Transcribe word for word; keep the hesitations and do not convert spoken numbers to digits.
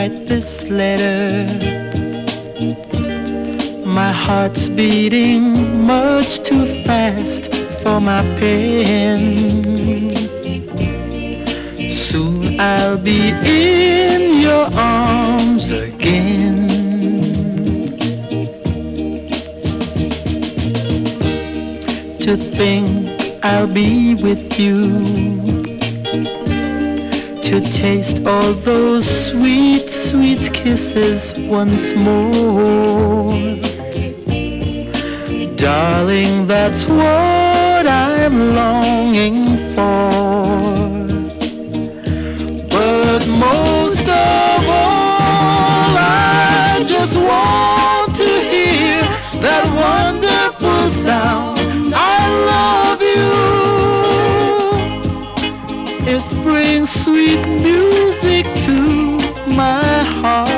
write this letter. My heart's beating much too fast for my pen. Soon I'll be in your arms again. To think I'll be with you, to taste all those sweet, sweet kisses once more. Darling, that's what I'm longing for. But most of all, I just want to hear that wonderful sound, I love you. It brings sweet music to my heart.